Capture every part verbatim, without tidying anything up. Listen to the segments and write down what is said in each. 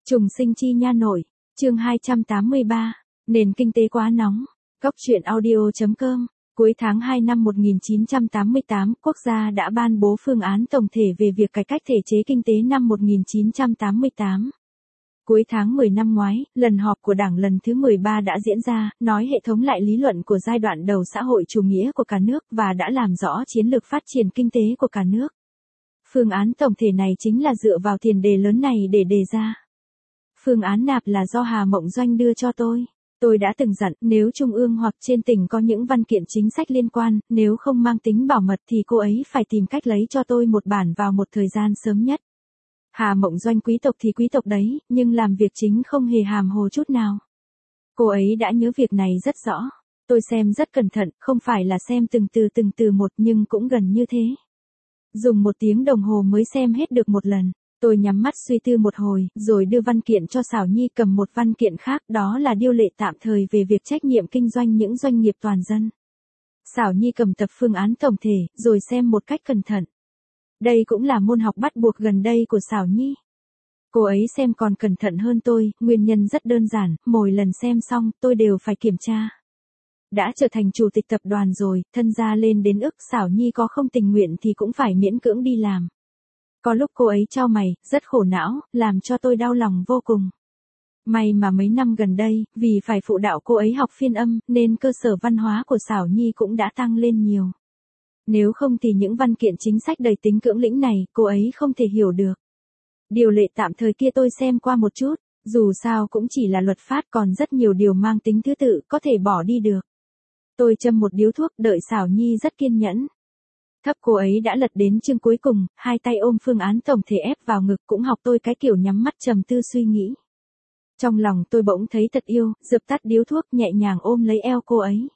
Trùng sinh chi nha nội, chương hai trăm tám mươi ba, nền kinh tế quá nóng. Góc truyện audio chấm com. Cuối tháng hai năm một nghìn chín trăm tám mươi tám, quốc gia đã ban bố phương án tổng thể về việc cải cách thể chế kinh tế năm một nghìn chín trăm tám mươi tám. Cuối tháng mười năm ngoái, lần họp của Đảng lần thứ mười ba đã diễn ra, nói hệ thống lại lý luận của giai đoạn đầu xã hội chủ nghĩa của cả nước và đã làm rõ chiến lược phát triển kinh tế của cả nước. Phương án tổng thể này chính là dựa vào tiền đề lớn này để đề ra. Phương án nạp là do Hà Mộng Doanh đưa cho tôi. Tôi đã từng dặn, nếu Trung ương hoặc trên tỉnh có những văn kiện chính sách liên quan, nếu không mang tính bảo mật thì cô ấy phải tìm cách lấy cho tôi một bản vào một thời gian sớm nhất. Hà Mộng Doanh quý tộc thì quý tộc đấy, nhưng làm việc chính không hề hàm hồ chút nào. Cô ấy đã nhớ việc này rất rõ. Tôi xem rất cẩn thận, không phải là xem từng từ từng từ một nhưng cũng gần như thế. Dùng một tiếng đồng hồ mới xem hết được một lần. Tôi nhắm mắt suy tư một hồi, rồi đưa văn kiện cho Sảo Nhi cầm một văn kiện khác, đó là điều lệ tạm thời về việc trách nhiệm kinh doanh những doanh nghiệp toàn dân. Sảo Nhi cầm tập phương án tổng thể, rồi xem một cách cẩn thận. Đây cũng là môn học bắt buộc gần đây của Sảo Nhi. Cô ấy xem còn cẩn thận hơn tôi, nguyên nhân rất đơn giản, mỗi lần xem xong, tôi đều phải kiểm tra. Đã trở thành chủ tịch tập đoàn rồi, thân gia lên đến ức, Sảo Nhi có không tình nguyện thì cũng phải miễn cưỡng đi làm. Có lúc cô ấy chau mày, rất khổ não, làm cho tôi đau lòng vô cùng. May mà mấy năm gần đây, vì phải phụ đạo cô ấy học phiên âm, nên cơ sở văn hóa của Sảo Nhi cũng đã tăng lên nhiều. Nếu không thì những văn kiện chính sách đầy tính cưỡng lĩnh này, cô ấy không thể hiểu được. Điều lệ tạm thời kia tôi xem qua một chút, dù sao cũng chỉ là luật pháp, còn rất nhiều điều mang tính thứ tự, có thể bỏ đi được. Tôi châm một điếu thuốc, đợi Sảo Nhi rất kiên nhẫn. Thấp cô ấy đã lật đến chương cuối cùng, hai tay ôm phương án tổng thể ép vào ngực, cũng học tôi cái kiểu nhắm mắt trầm tư suy nghĩ. Trong lòng tôi bỗng thấy thật yêu, dập tắt điếu thuốc, nhẹ nhàng ôm lấy eo cô ấy.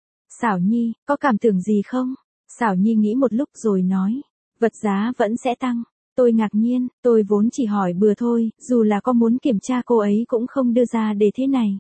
Sảo Nhi, có cảm tưởng gì không? Sảo Nhi nghĩ một lúc rồi nói, vật giá vẫn sẽ tăng. Tôi ngạc nhiên, tôi vốn chỉ hỏi bừa thôi, dù là có muốn kiểm tra cô ấy cũng không đưa ra đề thế này.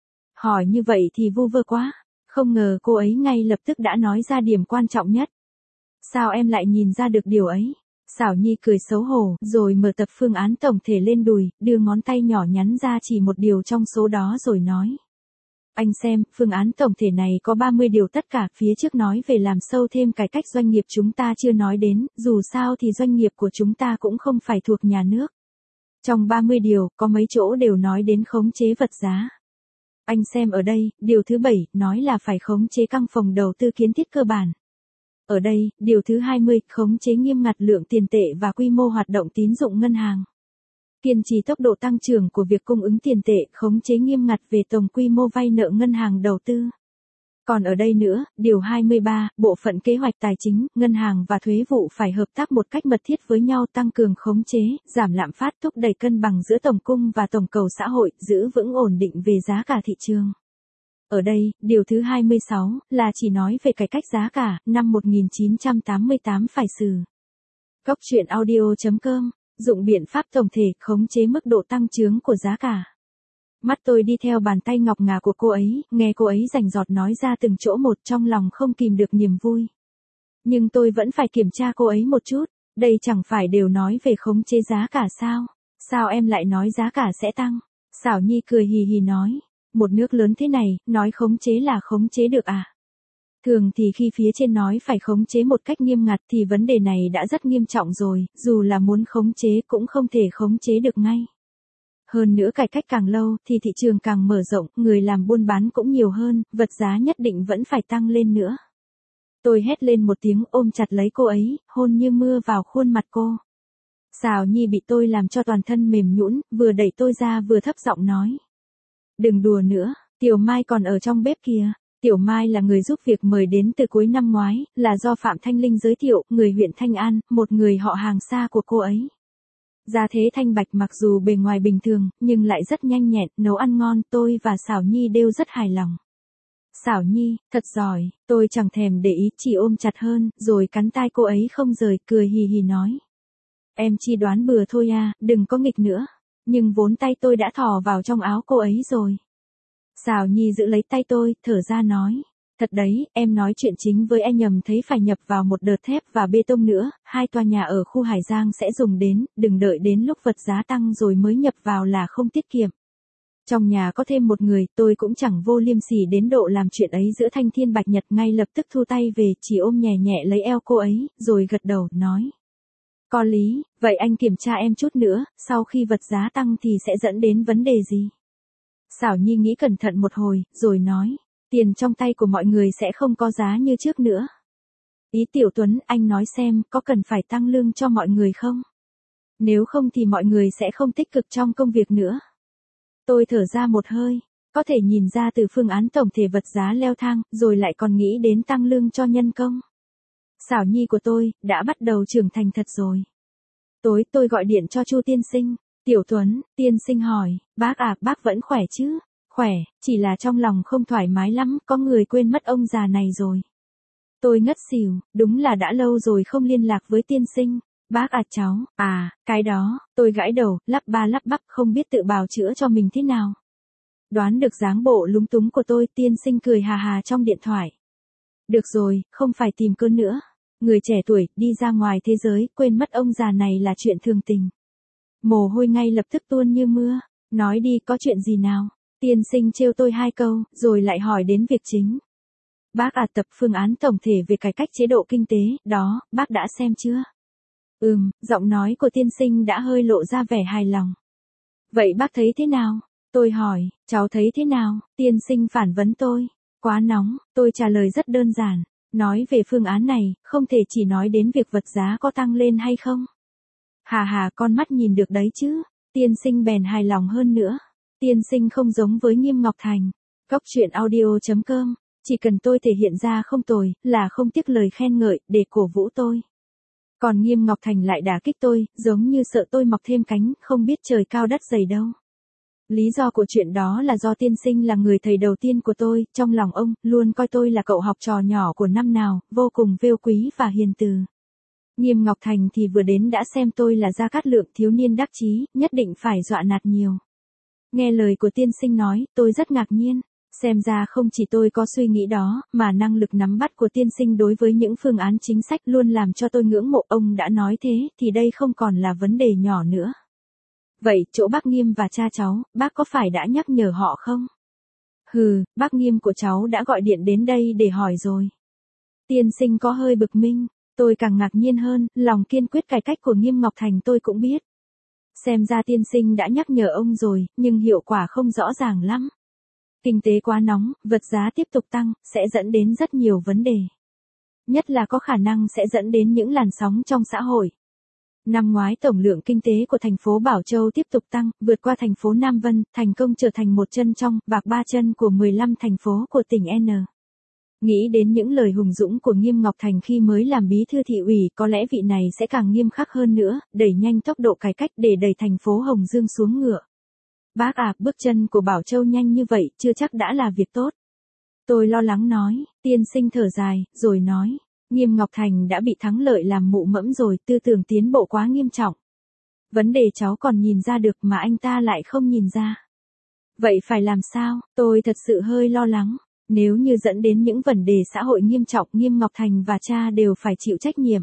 Hỏi như vậy thì vu vơ quá, không ngờ cô ấy ngay lập tức đã nói ra điểm quan trọng nhất. Sao em lại nhìn ra được điều ấy? Sảo Nhi cười xấu hổ, rồi mở tập phương án tổng thể lên đùi, đưa ngón tay nhỏ nhắn ra chỉ một điều trong số đó rồi nói. Anh xem, phương án tổng thể này có ba mươi điều, tất cả phía trước nói về làm sâu thêm cải cách doanh nghiệp chúng ta chưa nói đến, dù sao thì doanh nghiệp của chúng ta cũng không phải thuộc nhà nước. Trong ba mươi điều, có mấy chỗ đều nói đến khống chế vật giá. Anh xem ở đây, điều thứ bảy, nói là phải khống chế căng phòng đầu tư kiến thiết cơ bản. Ở đây, điều thứ hai mươi, khống chế nghiêm ngặt lượng tiền tệ và quy mô hoạt động tín dụng ngân hàng. Kiên trì tốc độ tăng trưởng của việc cung ứng tiền tệ, khống chế nghiêm ngặt về tổng quy mô vay nợ ngân hàng đầu tư. Còn ở đây nữa, điều hai mươi ba, bộ phận kế hoạch tài chính, ngân hàng và thuế vụ phải hợp tác một cách mật thiết với nhau, tăng cường khống chế, giảm lạm phát, thúc đẩy cân bằng giữa tổng cung và tổng cầu xã hội, giữ vững ổn định về giá cả thị trường. Ở đây, điều thứ hai mươi sáu, là chỉ nói về cải cách giá cả, năm một nghìn chín trăm tám mươi tám phải xử. Góc truyện audio chấm com, dụng biện pháp tổng thể, khống chế mức độ tăng trưởng của giá cả. Mắt tôi đi theo bàn tay ngọc ngà của cô ấy, nghe cô ấy rành rọt nói ra từng chỗ một, trong lòng không kìm được niềm vui. Nhưng tôi vẫn phải kiểm tra cô ấy một chút, đây chẳng phải đều nói về khống chế giá cả sao? Sao em lại nói giá cả sẽ tăng? Sảo Nhi cười hì hì nói. Một nước lớn thế này, nói khống chế là khống chế được à? Thường thì khi phía trên nói phải khống chế một cách nghiêm ngặt thì vấn đề này đã rất nghiêm trọng rồi, dù là muốn khống chế cũng không thể khống chế được ngay. Hơn nữa cải cách càng lâu thì thị trường càng mở rộng, người làm buôn bán cũng nhiều hơn, vật giá nhất định vẫn phải tăng lên nữa. Tôi hét lên một tiếng, ôm chặt lấy cô ấy, hôn như mưa vào khuôn mặt cô. Sảo Nhi bị tôi làm cho toàn thân mềm nhũn, vừa đẩy tôi ra vừa thấp giọng nói. Đừng đùa nữa, Tiểu Mai còn ở trong bếp kìa. Tiểu Mai là người giúp việc mời đến từ cuối năm ngoái, là do Phạm Thanh Linh giới thiệu, người huyện Thanh An, một người họ hàng xa của cô ấy. Gia thế thanh bạch, mặc dù bề ngoài bình thường, nhưng lại rất nhanh nhẹn, nấu ăn ngon, tôi và Sảo Nhi đều rất hài lòng. Sảo Nhi, thật giỏi, tôi chẳng thèm để ý, chỉ ôm chặt hơn, rồi cắn tai cô ấy không rời, cười hì hì nói. Em chỉ đoán bừa thôi à, đừng có nghịch nữa. Nhưng vốn tay tôi đã thò vào trong áo cô ấy rồi. Sảo Nhi giữ lấy tay tôi, thở ra nói. Thật đấy, em nói chuyện chính với anh nhầm thấy phải nhập vào một đợt thép và bê tông nữa, hai tòa nhà ở khu Hải Giang sẽ dùng đến, đừng đợi đến lúc vật giá tăng rồi mới nhập vào là không tiết kiệm. Trong nhà có thêm một người, tôi cũng chẳng vô liêm sỉ đến độ làm chuyện ấy giữa thanh thiên bạch nhật, ngay lập tức thu tay về, chỉ ôm nhẹ nhẹ lấy eo cô ấy, rồi gật đầu, nói. Có lý, vậy anh kiểm tra em chút nữa, sau khi vật giá tăng thì sẽ dẫn đến vấn đề gì? Xảo Nhi nghĩ cẩn thận một hồi, rồi nói, tiền trong tay của mọi người sẽ không có giá như trước nữa. Ý Tiểu Tuấn, anh nói xem, có cần phải tăng lương cho mọi người không? Nếu không thì mọi người sẽ không tích cực trong công việc nữa. Tôi thở ra một hơi, có thể nhìn ra từ phương án tổng thể vật giá leo thang, rồi lại còn nghĩ đến tăng lương cho nhân công. Xảo Nhi của tôi, đã bắt đầu trưởng thành thật rồi. Tối tôi gọi điện cho Chu tiên sinh. Tiểu Tuấn, tiên sinh hỏi, bác à, bác vẫn khỏe chứ? Khỏe, chỉ là trong lòng không thoải mái lắm, có người quên mất ông già này rồi. Tôi ngất xỉu, đúng là đã lâu rồi không liên lạc với tiên sinh. Bác à cháu, à, cái đó, tôi gãi đầu, lắp ba lắp bắp không biết tự bào chữa cho mình thế nào. Đoán được dáng bộ lúng túng của tôi, tiên sinh cười hà hà trong điện thoại. Được rồi, không phải tìm cơn nữa. Người trẻ tuổi, đi ra ngoài thế giới, quên mất ông già này là chuyện thường tình. Mồ hôi ngay lập tức tuôn như mưa. Nói đi, có chuyện gì nào? Tiên sinh trêu tôi hai câu, rồi lại hỏi đến việc chính. Bác à, tập phương án tổng thể về cải cách chế độ kinh tế, đó, bác đã xem chưa? Ừm, giọng nói của tiên sinh đã hơi lộ ra vẻ hài lòng. Vậy bác thấy thế nào? Tôi hỏi, cháu thấy thế nào? Tiên sinh phản vấn tôi. Quá nóng, tôi trả lời rất đơn giản. Nói về phương án này, không thể chỉ nói đến việc vật giá có tăng lên hay không. Hà hà, con mắt nhìn được đấy chứ. Tiên sinh bèn hài lòng hơn nữa. Tiên sinh không giống với Nghiêm Ngọc Thành. Góc truyện audio chấm com. Chỉ cần tôi thể hiện ra không tồi, là không tiếc lời khen ngợi, để cổ vũ tôi. Còn Nghiêm Ngọc Thành lại đả kích tôi, giống như sợ tôi mọc thêm cánh, không biết trời cao đất dày đâu. Lý do của chuyện đó là do tiên sinh là người thầy đầu tiên của tôi, trong lòng ông, luôn coi tôi là cậu học trò nhỏ của năm nào, vô cùng vêu quý và hiền từ. Nghiêm Ngọc Thành thì vừa đến đã xem tôi là Gia Cát Lượng thiếu niên đắc chí, nhất định phải dọa nạt nhiều. Nghe lời của tiên sinh nói, tôi rất ngạc nhiên. Xem ra không chỉ tôi có suy nghĩ đó, mà năng lực nắm bắt của tiên sinh đối với những phương án chính sách luôn làm cho tôi ngưỡng mộ. Ông đã nói thế, thì đây không còn là vấn đề nhỏ nữa. Vậy, chỗ bác Nghiêm và cha cháu, bác có phải đã nhắc nhở họ không? Hừ, bác Nghiêm của cháu đã gọi điện đến đây để hỏi rồi. Tiên sinh có hơi bực minh, tôi càng ngạc nhiên hơn, lòng kiên quyết cải cách của Nghiêm Ngọc Thành tôi cũng biết. Xem ra tiên sinh đã nhắc nhở ông rồi, nhưng hiệu quả không rõ ràng lắm. Kinh tế quá nóng, vật giá tiếp tục tăng, sẽ dẫn đến rất nhiều vấn đề. Nhất là có khả năng sẽ dẫn đến những làn sóng trong xã hội. Năm ngoái tổng lượng kinh tế của thành phố Bảo Châu tiếp tục tăng, vượt qua thành phố Nam Vân, thành công trở thành một chân trong, bạc ba chân của mười lăm thành phố của tỉnh N. Nghĩ đến những lời hùng dũng của Nghiêm Ngọc Thành khi mới làm bí thư thị ủy, có lẽ vị này sẽ càng nghiêm khắc hơn nữa, đẩy nhanh tốc độ cải cách để đẩy thành phố Hồng Dương xuống ngựa. Bác à, bước chân của Bảo Châu nhanh như vậy, chưa chắc đã là việc tốt. Tôi lo lắng nói, tiên sinh thở dài, rồi nói, Nghiêm Ngọc Thành đã bị thắng lợi làm mụ mẫm rồi, tư tưởng tiến bộ quá nghiêm trọng. Vấn đề cháu còn nhìn ra được mà anh ta lại không nhìn ra. Vậy phải làm sao? Tôi thật sự hơi lo lắng. Nếu như dẫn đến những vấn đề xã hội nghiêm trọng, Nghiêm Ngọc Thành và cha đều phải chịu trách nhiệm.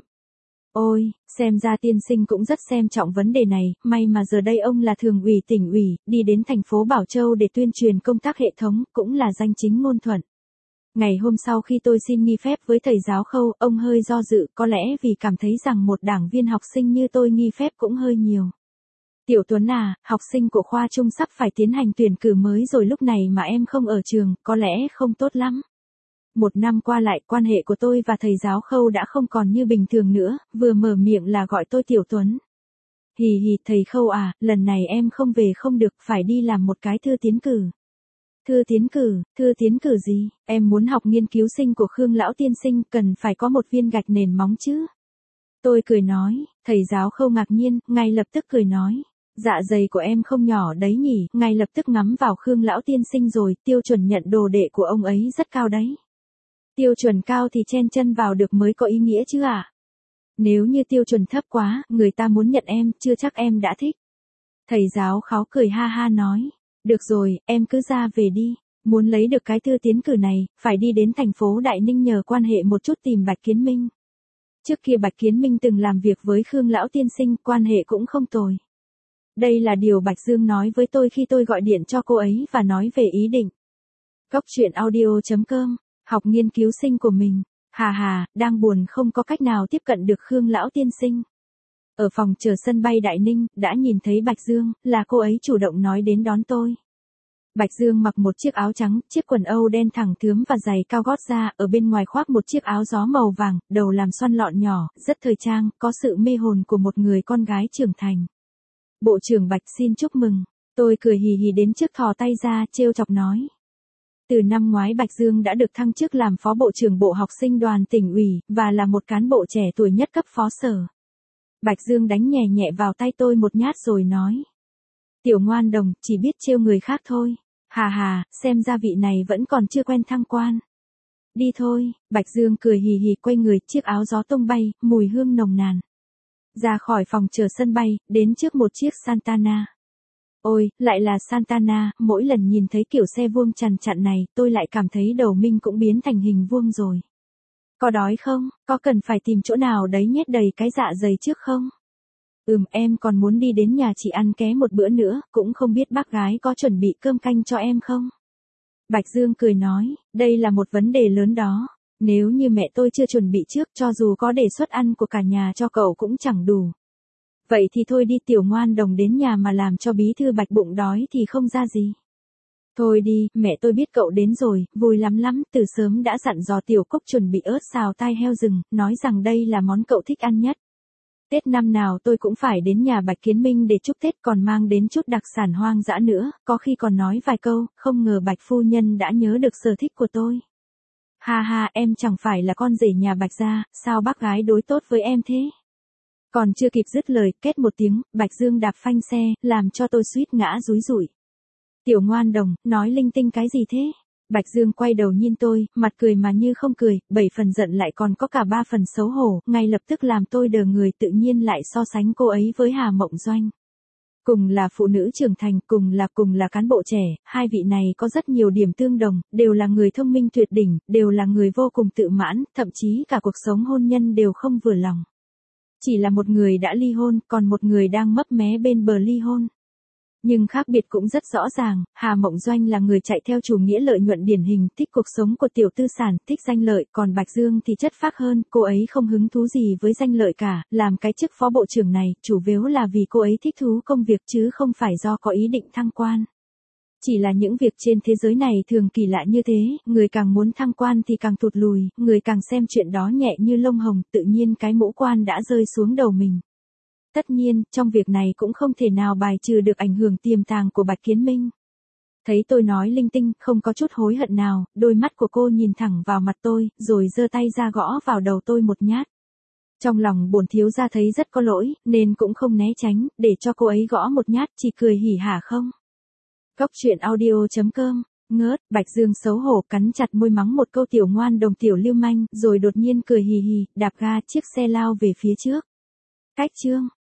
Ôi, xem ra tiên sinh cũng rất xem trọng vấn đề này, may mà giờ đây ông là thường ủy tỉnh ủy, đi đến thành phố Bảo Châu để tuyên truyền công tác hệ thống, cũng là danh chính ngôn thuận. Ngày hôm sau khi tôi xin nghỉ phép với thầy giáo Khâu, ông hơi do dự, có lẽ vì cảm thấy rằng một đảng viên học sinh như tôi nghỉ phép cũng hơi nhiều. Tiểu Tuấn à, học sinh của khoa trung sắp phải tiến hành tuyển cử mới rồi, lúc này mà em không ở trường, có lẽ không tốt lắm. Một năm qua lại, quan hệ của tôi và thầy giáo Khâu đã không còn như bình thường nữa, vừa mở miệng là gọi tôi Tiểu Tuấn. Hì hì, thầy Khâu à, lần này em không về không được, phải đi làm một cái thư tiến cử. Thư tiến cử, thư tiến cử gì? Em muốn học nghiên cứu sinh của Khương lão tiên sinh, cần phải có một viên gạch nền móng chứ. Tôi cười nói, thầy giáo Khâu ngạc nhiên, ngay lập tức cười nói. Dạ dày của em không nhỏ đấy nhỉ, ngay lập tức ngắm vào Khương lão tiên sinh rồi, tiêu chuẩn nhận đồ đệ của ông ấy rất cao đấy. Tiêu chuẩn cao thì chen chân vào được mới có ý nghĩa chứ à? Nếu như tiêu chuẩn thấp quá, người ta muốn nhận em, chưa chắc em đã thích. Thầy giáo Kháo cười ha ha nói, được rồi, em cứ ra về đi. Muốn lấy được cái thư tiến cử này, phải đi đến thành phố Đại Ninh nhờ quan hệ một chút tìm Bạch Kiến Minh. Trước kia Bạch Kiến Minh từng làm việc với Khương Lão Tiên Sinh, quan hệ cũng không tồi. Đây là điều Bạch Dương nói với tôi khi tôi gọi điện cho cô ấy và nói về ý định. Cốc truyện audio chấm com, học nghiên cứu sinh của mình. Hà hà, đang buồn không có cách nào tiếp cận được Khương Lão Tiên Sinh. Ở phòng chờ sân bay Đại Ninh, đã nhìn thấy Bạch Dương, là cô ấy chủ động nói đến đón tôi. Bạch Dương mặc một chiếc áo trắng, chiếc quần âu đen thẳng thướm và giày cao gót da, ở bên ngoài khoác một chiếc áo gió màu vàng, đầu làm xoăn lọn nhỏ, rất thời trang, có sự mê hồn của một người con gái trưởng thành. Bộ trưởng Bạch xin chúc mừng. Tôi cười hì hì đến trước thò tay ra, trêu chọc nói. Từ năm ngoái Bạch Dương đã được thăng chức làm phó bộ trưởng bộ học sinh đoàn tỉnh ủy, và là một cán bộ trẻ tuổi nhất cấp phó sở. Bạch Dương đánh nhẹ nhẹ vào tay tôi một nhát rồi nói. Tiểu ngoan đồng, chỉ biết trêu người khác thôi. Hà hà, xem ra vị này vẫn còn chưa quen thăng quan. Đi thôi, Bạch Dương cười hì hì quay người, chiếc áo gió tung bay, mùi hương nồng nàn. Ra khỏi phòng chờ sân bay, đến trước một chiếc Santana. Ôi, lại là Santana, mỗi lần nhìn thấy kiểu xe vuông chằn chặn này, tôi lại cảm thấy đầu mình cũng biến thành hình vuông rồi. Có đói không? Có cần phải tìm chỗ nào đấy nhét đầy cái dạ dày trước không? Ừm, em còn muốn đi đến nhà chị ăn ké một bữa nữa, cũng không biết bác gái có chuẩn bị cơm canh cho em không? Bạch Dương cười nói, đây là một vấn đề lớn đó. Nếu như mẹ tôi chưa chuẩn bị trước, cho dù có đề xuất ăn của cả nhà cho cậu cũng chẳng đủ. Vậy thì thôi đi, tiểu ngoan đồng đến nhà mà làm cho bí thư Bạch bụng đói thì không ra gì. Thôi đi, mẹ tôi biết cậu đến rồi, vui lắm lắm, từ sớm đã dặn dò tiểu Cốc chuẩn bị ớt xào tai heo rừng, nói rằng đây là món cậu thích ăn nhất. Tết năm nào tôi cũng phải đến nhà Bạch Kiến Minh để chúc Tết, còn mang đến chút đặc sản hoang dã nữa, có khi còn nói vài câu, không ngờ Bạch phu nhân đã nhớ được sở thích của tôi. Ha ha, em chẳng phải là con rể nhà Bạch gia, sao bác gái đối tốt với em thế? Còn chưa kịp dứt lời, két một tiếng, Bạch Dương đạp phanh xe, làm cho tôi suýt ngã rúi rủi. Tiểu ngoan đồng, nói linh tinh cái gì thế? Bạch Dương quay đầu nhìn tôi, mặt cười mà như không cười, bảy phần giận lại còn có cả ba phần xấu hổ, ngay lập tức làm tôi đờ người, tự nhiên lại so sánh cô ấy với Hà Mộng Doanh. Cùng là phụ nữ trưởng thành, cùng là cùng là cán bộ trẻ, hai vị này có rất nhiều điểm tương đồng, đều là người thông minh tuyệt đỉnh, đều là người vô cùng tự mãn, thậm chí cả cuộc sống hôn nhân đều không vừa lòng. Chỉ là một người đã ly hôn, còn một người đang mấp mé bên bờ ly hôn. Nhưng khác biệt cũng rất rõ ràng, Hà Mộng Doanh là người chạy theo chủ nghĩa lợi nhuận điển hình, thích cuộc sống của tiểu tư sản, thích danh lợi, còn Bạch Dương thì chất phác hơn, cô ấy không hứng thú gì với danh lợi cả, làm cái chức phó bộ trưởng này, chủ yếu là vì cô ấy thích thú công việc chứ không phải do có ý định thăng quan. Chỉ là những việc trên thế giới này thường kỳ lạ như thế, người càng muốn thăng quan thì càng tụt lùi, người càng xem chuyện đó nhẹ như lông hồng, tự nhiên cái mũ quan đã rơi xuống đầu mình. Tất nhiên, trong việc này cũng không thể nào bài trừ được ảnh hưởng tiềm tàng của Bạch Kiến Minh. Thấy tôi nói linh tinh, không có chút hối hận nào, đôi mắt của cô nhìn thẳng vào mặt tôi, rồi giơ tay ra gõ vào đầu tôi một nhát. Trong lòng bổn thiếu gia thấy rất có lỗi, nên cũng không né tránh, để cho cô ấy gõ một nhát, chỉ cười hỉ hả không. Cốc truyện audio chấm com, ngớt, Bạch Dương xấu hổ cắn chặt môi mắng một câu tiểu ngoan đồng tiểu lưu manh, rồi đột nhiên cười hì hì, đạp ga chiếc xe lao về phía trước. Cách chương.